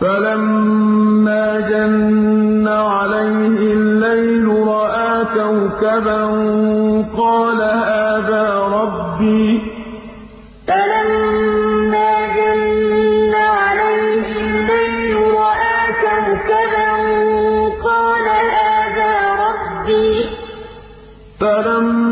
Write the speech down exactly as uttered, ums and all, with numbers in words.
فَلَمَّا جَنَّ عَلَيْهِ اللَّيْلُ رَأَىٰ كَوْكَبًا قَالَ هَٰذَا رَبِّي ۖ فَلَمَّا